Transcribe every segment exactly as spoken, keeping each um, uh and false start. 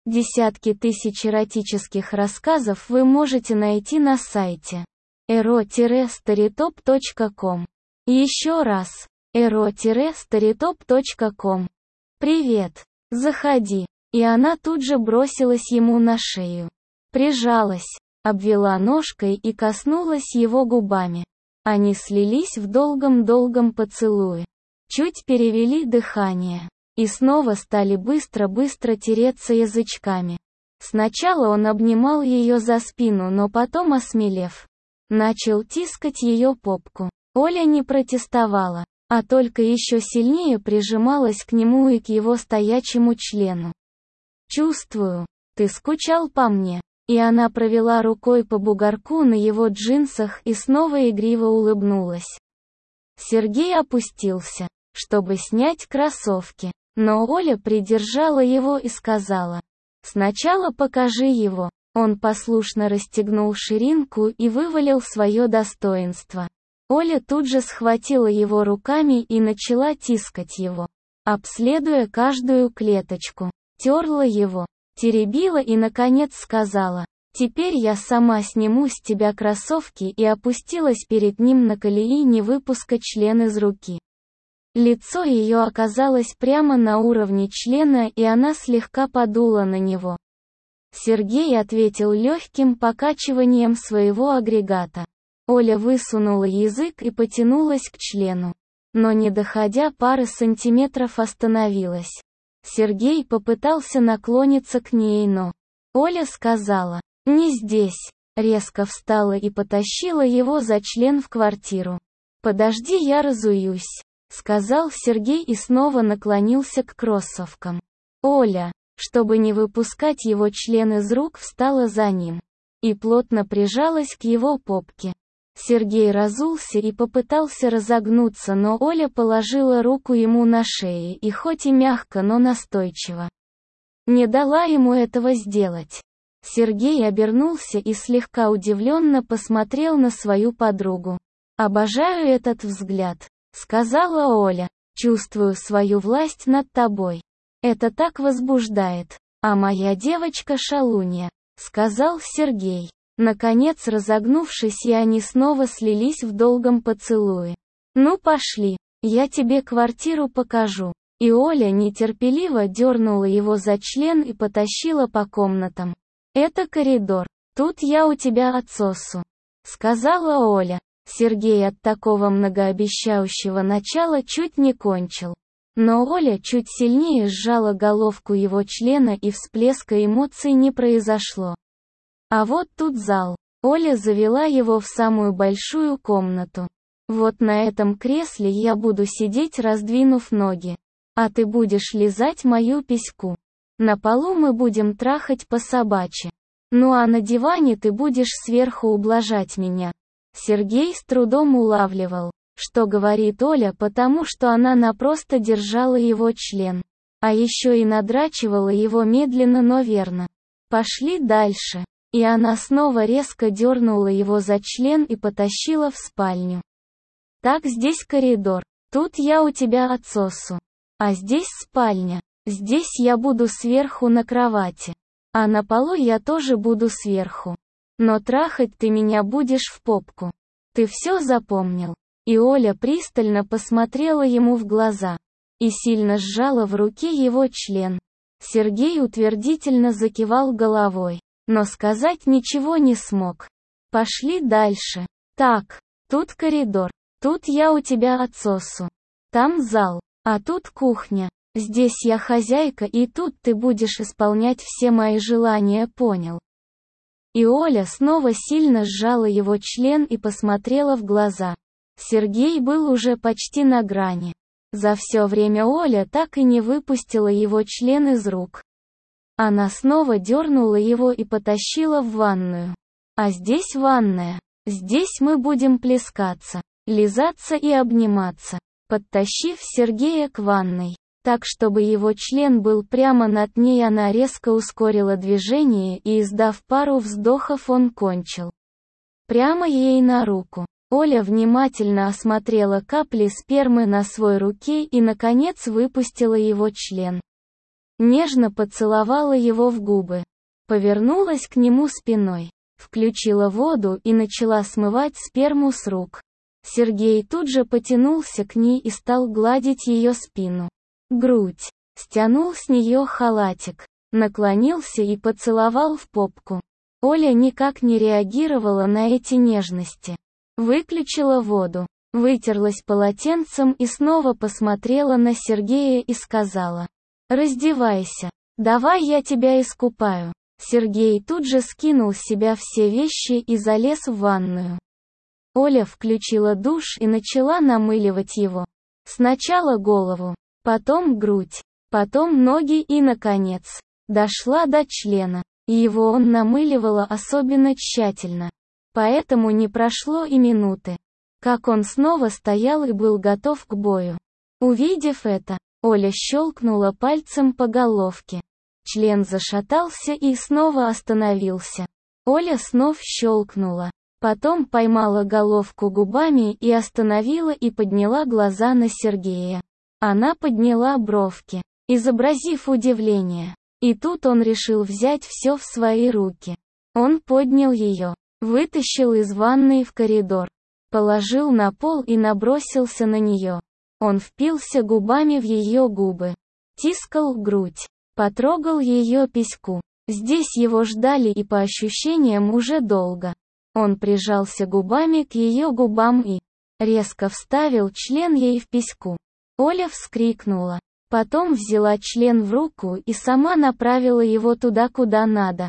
Десятки тысяч эротических рассказов вы можете найти на сайте эро старитоп точка ком. Еще раз, эро старитоп точка ком. Привет, заходи. И она тут же бросилась ему на шею. Прижалась, обвела ножкой и коснулась его губами. Они слились в долгом-долгом поцелуе. Чуть перевели дыхание. И снова стали быстро-быстро тереться язычками. Сначала он обнимал ее за спину, но потом, осмелев, начал тискать ее попку. Оля не протестовала, а только еще сильнее прижималась к нему и к его стоячему члену. «Чувствую, ты скучал по мне». И она провела рукой по бугорку на его джинсах и снова игриво улыбнулась. Сергей опустился, чтобы снять кроссовки, но Оля придержала его и сказала: «Сначала покажи его». Он послушно расстегнул ширинку и вывалил свое достоинство. Оля тут же схватила его руками и начала тискать его, обследуя каждую клеточку, терла его, теребила и, наконец, сказала: «Теперь я сама сниму с тебя кроссовки», и опустилась перед ним на колени, не выпуская член из руки. Лицо ее оказалось прямо на уровне члена, и она слегка подула на него. Сергей ответил легким покачиванием своего агрегата. Оля высунула язык и потянулась к члену, но, не доходя пары сантиметров, остановилась. Сергей попытался наклониться к ней, но Оля сказала: «Не здесь», резко встала и потащила его за член в квартиру. «Подожди, я разуюсь», сказал Сергей и снова наклонился к кроссовкам. Оля, чтобы не выпускать его член из рук, встала за ним и плотно прижалась к его попке. Сергей разулся и попытался разогнуться, но Оля положила руку ему на шею и, хоть и мягко, но настойчиво, не дала ему этого сделать. Сергей обернулся и слегка удивленно посмотрел на свою подругу. «Обожаю этот взгляд», — сказала Оля. «Чувствую свою власть над тобой. Это так возбуждает. А моя девочка шалунья», — сказал Сергей. Наконец разогнувшись, и они снова слились в долгом поцелуе. «Ну пошли, я тебе квартиру покажу». И Оля нетерпеливо дернула его за член и потащила по комнатам. «Это коридор. Тут я у тебя отсосу», — сказала Оля. Сергей от такого многообещающего начала чуть не кончил. Но Оля чуть сильнее сжала головку его члена, и всплеска эмоций не произошло. А вот тут зал. Оля завела его в самую большую комнату. «Вот на этом кресле я буду сидеть, раздвинув ноги. А ты будешь лизать мою письку. На полу мы будем трахать по-собачьи. Ну а на диване ты будешь сверху ублажать меня». Сергей с трудом улавливал, что говорит Оля, потому что она напросто держала его член. А еще и надрачивала его медленно, но верно. «Пошли дальше». И она снова резко дернула его за член и потащила в спальню. «Так, здесь коридор. Тут я у тебя отсосу. А здесь спальня. Здесь я буду сверху на кровати. А на полу я тоже буду сверху. Но трахать ты меня будешь в попку. Ты все запомнил?» И Оля пристально посмотрела ему в глаза и сильно сжала в руке его член. Сергей утвердительно закивал головой, но сказать ничего не смог. «Пошли дальше. Так, тут коридор. Тут я у тебя отсосу. Там зал. А тут кухня. Здесь я хозяйка, и тут ты будешь исполнять все мои желания, понял?» И Оля снова сильно сжала его член и посмотрела в глаза. Сергей был уже почти на грани. За все время Оля так и не выпустила его член из рук. Она снова дернула его и потащила в ванную. «А здесь ванная. Здесь мы будем плескаться, лизаться и обниматься», подтащив Сергея к ванной, так чтобы его член был прямо над ней, она резко ускорила движение и, издав пару вздохов, он кончил прямо ей на руку. Оля внимательно осмотрела капли спермы на своей руке и, наконец, выпустила его член. нежно поцеловала его в губы, повернулась к нему спиной, включила воду и начала смывать сперму с рук. Сергей тут же потянулся к ней и стал гладить ее спину, грудь, стянул с нее халатик, наклонился и поцеловал в попку. Оля никак не реагировала на эти нежности. Выключила воду, вытерлась полотенцем и снова посмотрела на Сергея и сказала: «Раздевайся, давай я тебя искупаю». Сергей тут же скинул с себя все вещи и залез в ванную. Оля включила душ и начала намыливать его. Сначала голову, потом грудь, потом ноги и, наконец, дошла до члена. Его он намыливала особенно тщательно. Поэтому не прошло и минуты, как он снова стоял и был готов к бою. Увидев это, Оля щелкнула пальцем по головке. Член зашатался и снова остановился. Оля снова щелкнула. Потом поймала головку губами и остановила и подняла глаза на Сергея. Она подняла бровки, изобразив удивление. И тут он решил взять все в свои руки. Он поднял ее, вытащил из ванной в коридор, положил на пол и набросился на нее. Он впился губами в ее губы, тискал грудь, потрогал ее письку. Здесь его ждали и по ощущениям уже долго. Он прижался губами к ее губам и резко вставил член ей в письку. Оля вскрикнула. Потом взяла член в руку и сама направила его туда, куда надо.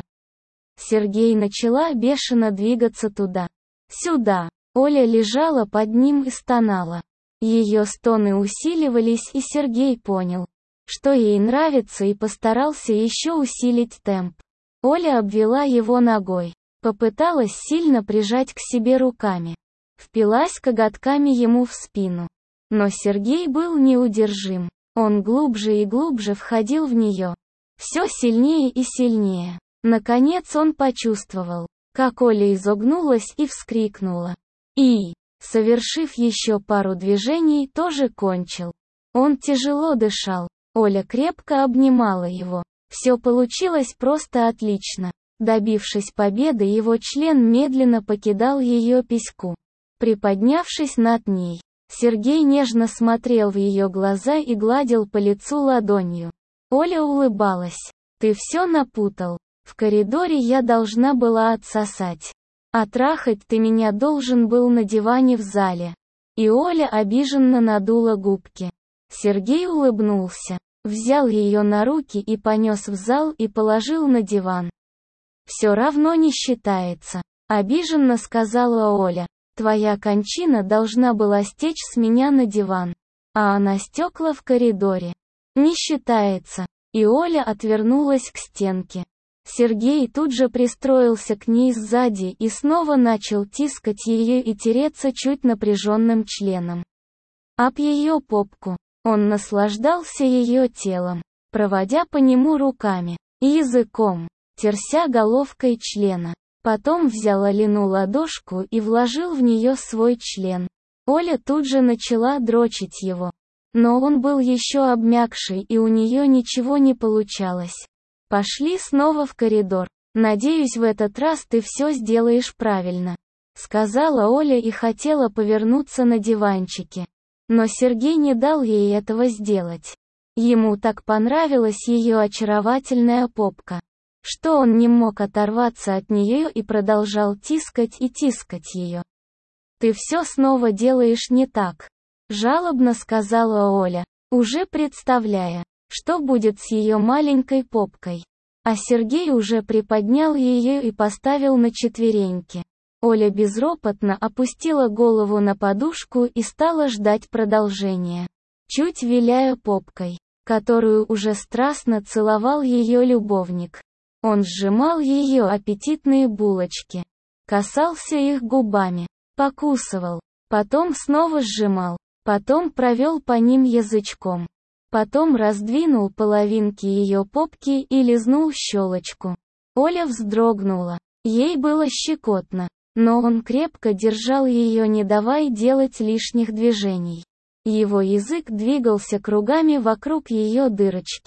Сергей начала бешено двигаться туда, сюда. Оля лежала под ним и стонала. Ее стоны усиливались, и Сергей понял, что ей нравится, и постарался еще усилить темп. Оля обвела его ногой, попыталась сильно прижать к себе руками, впилась коготками ему в спину. Но Сергей был неудержим. Он глубже и глубже входил в нее. Все сильнее и сильнее. Наконец он почувствовал, как Оля изогнулась и вскрикнула. И, совершив еще пару движений, тоже кончил. Он тяжело дышал. Оля крепко обнимала его. Все получилось просто отлично. Добившись победы, его член медленно покидал ее письку. Приподнявшись над ней, Сергей нежно смотрел в ее глаза и гладил по лицу ладонью. Оля улыбалась. «Ты все напутал. В коридоре я должна была отсосать. А трахать ты меня должен был на диване в зале». И Оля обиженно надула губки. Сергей улыбнулся, взял ее на руки и понес в зал и положил на диван. «Все равно не считается», — обиженно сказала Оля. «Твоя кончина должна была стечь с меня на диван, а она стекла в коридоре. Не считается». И Оля отвернулась к стенке. Сергей тут же пристроился к ней сзади и снова начал тискать ее и тереться чуть напряженным членом об ее попку. Он наслаждался ее телом, проводя по нему руками и языком, терся головкой члена. Потом взял Алину ладошку и вложил в нее свой член. Оля тут же начала дрочить его. Но он был еще обмякший, и у нее ничего не получалось. «Пошли снова в коридор. Надеюсь, в этот раз ты все сделаешь правильно», — сказала Оля и хотела повернуться на диванчике. Но Сергей не дал ей этого сделать. Ему так понравилась ее очаровательная попка, что он не мог оторваться от нее и продолжал тискать и тискать ее. «Ты все снова делаешь не так», — жалобно сказала Оля, уже представляя, что будет с ее маленькой попкой. А Сергей уже приподнял ее и поставил на четвереньки. Оля безропотно опустила голову на подушку и стала ждать продолжения, чуть виляя попкой, которую уже страстно целовал ее любовник. Он сжимал ее аппетитные булочки, касался их губами, покусывал, потом снова сжимал, потом провел по ним язычком, потом раздвинул половинки ее попки и лизнул щелочку. Оля вздрогнула, ей было щекотно, но он крепко держал ее, не давая делать лишних движений. Его язык двигался кругами вокруг ее дырочки.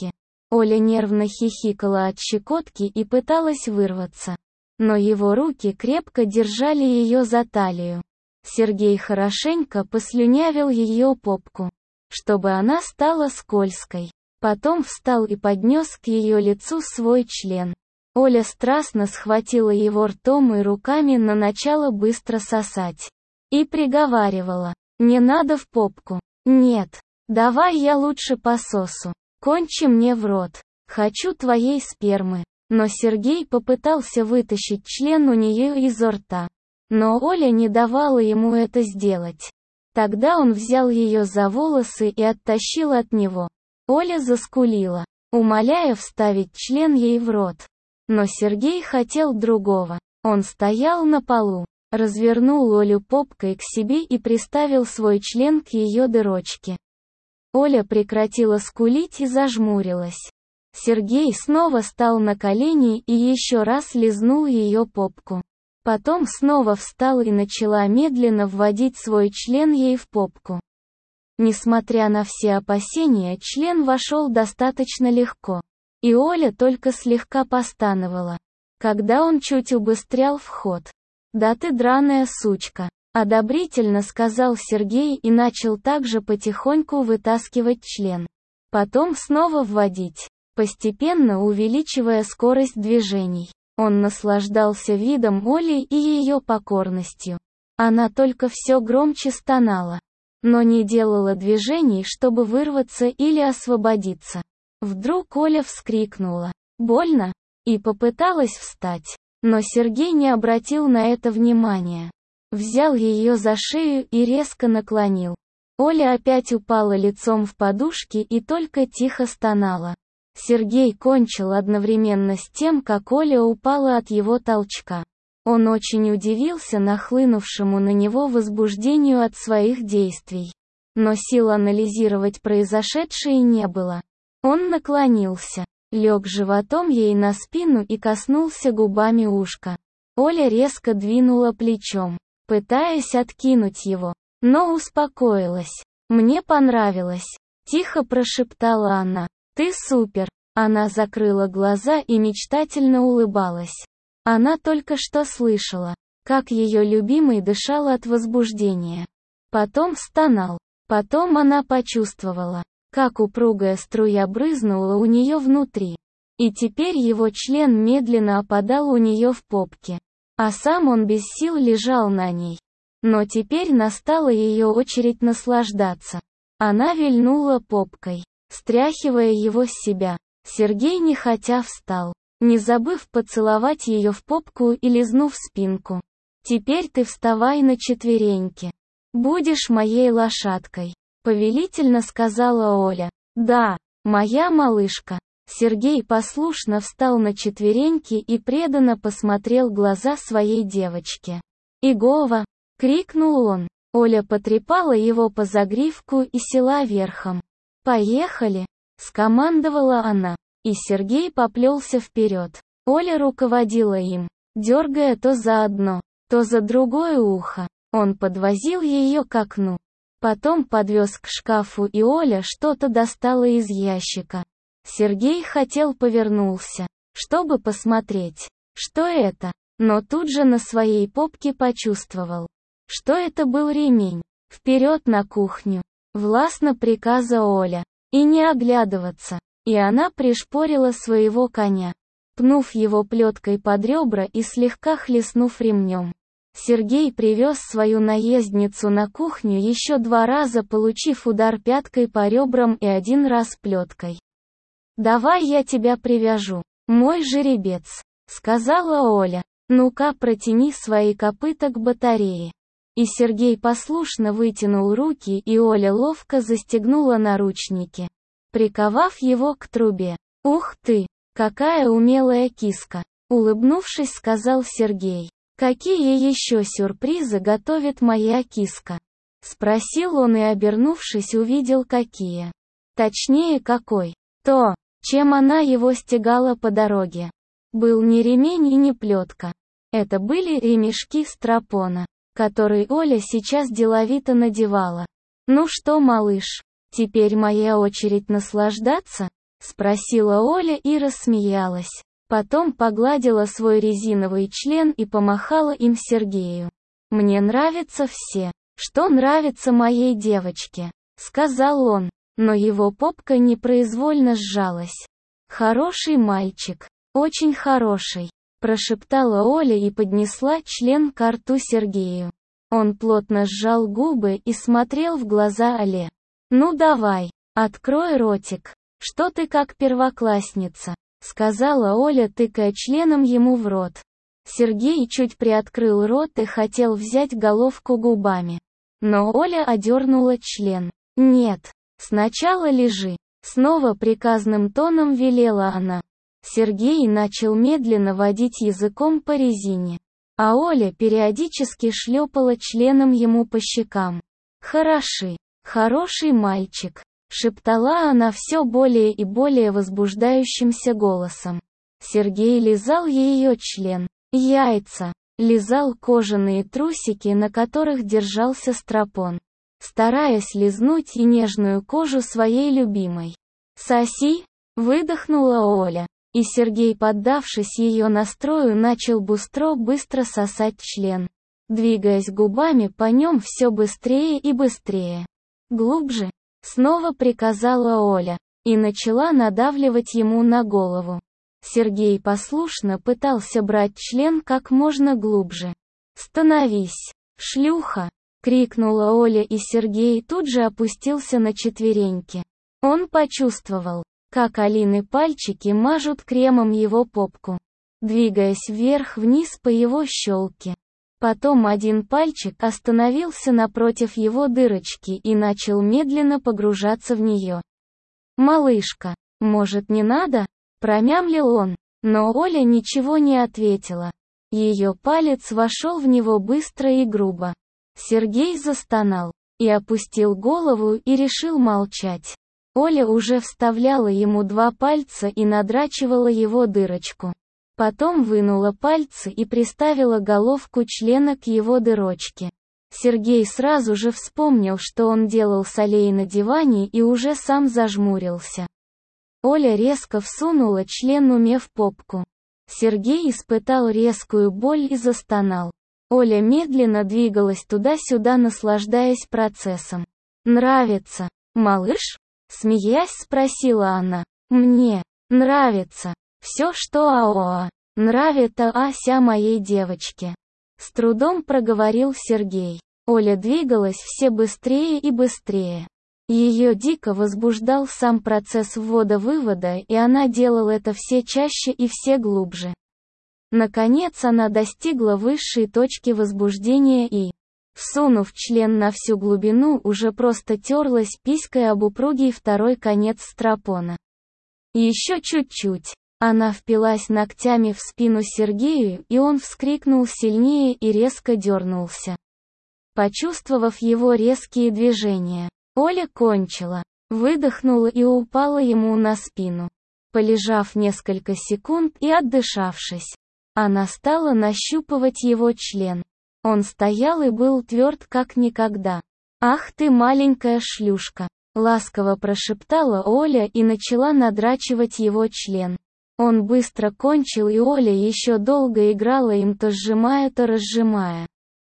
Оля нервно хихикала от щекотки и пыталась вырваться. Но его руки крепко держали ее за талию. Сергей хорошенько послюнявил ее попку, чтобы она стала скользкой. Потом встал и поднес к ее лицу свой член. Оля страстно схватила его ртом и руками на начало быстро сосать. И приговаривала: «Не надо в попку. Нет. Давай я лучше пососу. Кончи мне в рот. Хочу твоей спермы». Но Сергей попытался вытащить член у нее изо рта. Но Оля не давала ему это сделать. Тогда он взял ее за волосы и оттащил от него. Оля заскулила, умоляя вставить член ей в рот. Но Сергей хотел другого. Он стоял на полу, развернул Олю попкой к себе и приставил свой член к ее дырочке. Оля прекратила скулить и зажмурилась. Сергей снова стал на колени и еще раз лизнул ее попку. Потом снова встал и начала медленно вводить свой член ей в попку. Несмотря на все опасения, член вошел достаточно легко. И Оля только слегка постановала, когда он чуть убыстрял вход. «Да ты драная сучка», — одобрительно сказал Сергей и начал также потихоньку вытаскивать член. Потом снова вводить, постепенно увеличивая скорость движений. Он наслаждался видом Оли и ее покорностью. Она только все громче стонала, но не делала движений, чтобы вырваться или освободиться. Вдруг Оля вскрикнула: «Больно!» и попыталась встать. Но Сергей не обратил на это внимания. Взял ее за шею и резко наклонил. Оля опять упала лицом в подушки и только тихо стонала. Сергей кончил одновременно с тем, как Оля упала от его толчка. Он очень удивился нахлынувшему на него возбуждению от своих действий. Но сил анализировать произошедшее не было. Он наклонился, лег животом ей на спину и коснулся губами ушка. Оля резко двинула плечом, пытаясь откинуть его, но успокоилась. «Мне понравилось», — тихо прошептала она. «Ты супер». Она закрыла глаза и мечтательно улыбалась. Она только что слышала, как ее любимый дышал от возбуждения. Потом стонал. Потом она почувствовала, как упругая струя брызнула у нее внутри. И теперь его член медленно опадал у нее в попке. А сам он без сил лежал на ней. Но теперь настала ее очередь наслаждаться. Она вильнула попкой, стряхивая его с себя. Сергей нехотя встал, не забыв поцеловать ее в попку и лизнув спинку. «Теперь ты вставай на четвереньки. Будешь моей лошадкой», — повелительно сказала Оля. «Да, моя малышка». Сергей послушно встал на четвереньки и преданно посмотрел в глаза своей девочки. «Игова!» — крикнул он. Оля потрепала его по загривку и села верхом. «Поехали!» — скомандовала она. И Сергей поплелся вперед. Оля руководила им, дергая то за одно, то за другое ухо. Он подвозил ее к окну. Потом подвез к шкафу, и Оля что-то достала из ящика. Сергей хотел повернулся, чтобы посмотреть, что это, но тут же на своей попке почувствовал, что это был ремень. «Вперед на кухню!» Властно приказа Оля. И не оглядываться. И она пришпорила своего коня, пнув его плеткой под ребра и слегка хлестнув ремнем. Сергей привез свою наездницу на кухню еще два раза, получив удар пяткой по ребрам и один раз плеткой. «Давай я тебя привяжу, мой жеребец», — сказала Оля. «Ну-ка, протяни свои копыта к батарее». И Сергей послушно вытянул руки, и Оля ловко застегнула наручники, приковав его к трубе. «Ух ты, какая умелая киска!» — улыбнувшись, сказал Сергей. «Какие еще сюрпризы готовит моя киска?» — спросил он и, обернувшись, увидел какие. Точнее, какой. То, чем она его стегала по дороге. Был не ремень и не плетка. Это были ремешки стропона, которые Оля сейчас деловито надевала. «Ну что, малыш, теперь моя очередь наслаждаться?» спросила Оля и рассмеялась. Потом погладила свой резиновый член и помахала им Сергею. «Мне нравятся все, что нравится моей девочке», — сказал он, но его попка непроизвольно сжалась. «Хороший мальчик, очень хороший», — прошептала Оля и поднесла член к рту Сергею. Он плотно сжал губы и смотрел в глаза Оле. «Ну давай, открой ротик, что ты как первоклассница», — сказала Оля, тыкая членом ему в рот. Сергей чуть приоткрыл рот и хотел взять головку губами. Но Оля одернула член. «Нет, сначала лежи», — снова приказным тоном велела она. Сергей начал медленно водить языком по резине, а Оля периодически шлепала членом ему по щекам. «Хороший, хороший мальчик», — шептала она все более и более возбуждающимся голосом. Сергей лизал ее член, яйца, лизал кожаные трусики, на которых держался стропон, стараясь лизнуть и нежную кожу своей любимой. «Соси!» — выдохнула Оля, и Сергей, поддавшись ее настрою, начал быстро-быстро сосать член, двигаясь губами по нем все быстрее и быстрее. «Глубже!» — снова приказала Оля, и начала надавливать ему на голову. Сергей послушно пытался брать член как можно глубже. «Становись, шлюха!» — крикнула Оля, и Сергей тут же опустился на четвереньки. Он почувствовал, как Алины пальчики мажут кремом его попку, двигаясь вверх-вниз по его щелке. Потом один пальчик остановился напротив его дырочки и начал медленно погружаться в нее. «Малышка, может, не надо?» — промямлил он, но Оля ничего не ответила. Ее палец вошел в него быстро и грубо. Сергей застонал и опустил голову и решил молчать. Оля уже вставляла ему два пальца и надрачивала его дырочку. Потом вынула пальцы и приставила головку члена к его дырочке. Сергей сразу же вспомнил, что он делал с Олей на диване, и уже сам зажмурился. Оля резко всунула член Уме в попку. Сергей испытал резкую боль и застонал. Оля медленно двигалась туда-сюда, наслаждаясь процессом. «Нравится, малыш?» — смеясь спросила она. «Мне нравится все, что АОА. Нравится ася моей девочке», — с трудом проговорил Сергей. Оля двигалась все быстрее и быстрее. Ее дико возбуждал сам процесс ввода-вывода, и она делала это все чаще и все глубже. Наконец она достигла высшей точки возбуждения и, всунув член на всю глубину, уже просто терлась писькой об упругий второй конец стропона. Еще чуть-чуть. Она впилась ногтями в спину Сергею, и он вскрикнул сильнее и резко дернулся. Почувствовав его резкие движения, Оля кончила, выдохнула и упала ему на спину. Полежав несколько секунд и отдышавшись, она стала нащупывать его член. Он стоял и был тверд как никогда. «Ах ты маленькая шлюшка!» — ласково прошептала Оля и начала надрачивать его член. Он быстро кончил, и Оля еще долго играла им, то сжимая, то разжимая.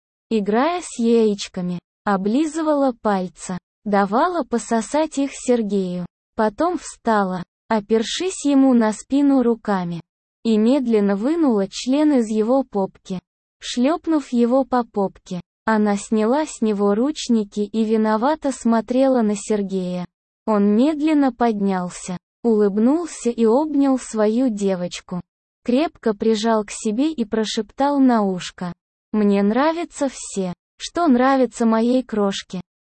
Играя с яичками, облизывала пальцы, давала пососать их Сергею. Потом встала, опершись ему на спину руками, и медленно вынула член из его попки. Шлепнув его по попке, она сняла с него ручники и виновато смотрела на Сергея. Он медленно поднялся, улыбнулся и обнял свою девочку. Крепко прижал к себе и прошептал на ушко: «Мне нравятся все, что нравится моей крошке».